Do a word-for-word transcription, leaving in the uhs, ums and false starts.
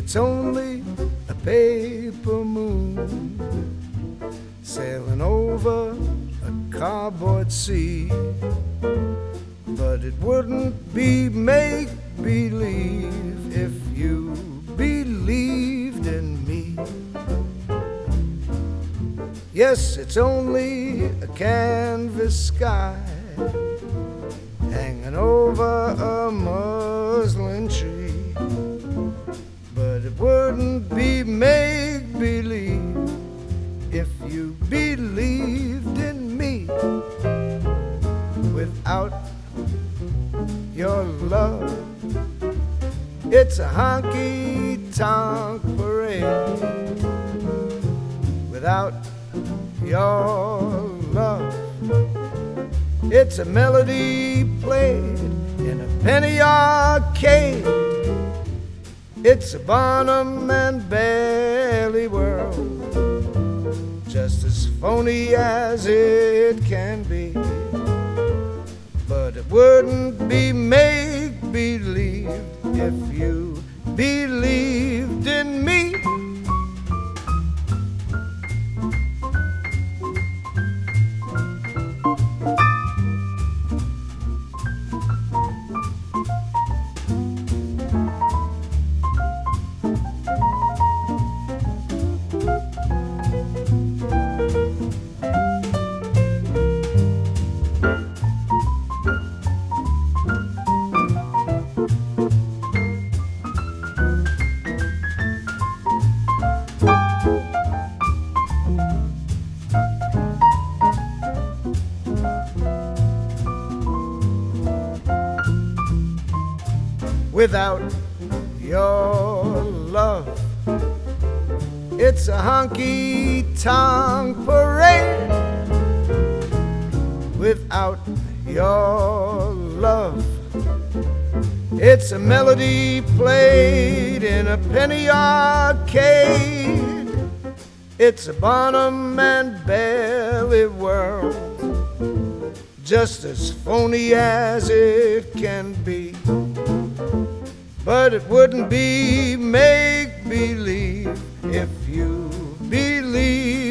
it's only a paper moon sailing over a cardboard sea. But it wouldn't be make-believe if you believed in me. Yes, it's only a canvas sky hanging over a muslin tree. But it wouldn't be make-believe if you believed in me. Without your love, it's a honky-tonk parade. Without your love, it's a melody played in a penny arcade. It's a Barnum and Bailey world, just as phony as it can be. But it wouldn't be make-believe if you believed in me. Without your love, it's a honky-tonk parade. Without your love, it's a melody played in a penny arcade. It's a Barnum and Bailey world, just as phony as it can be. But it wouldn't be make-believe if you believe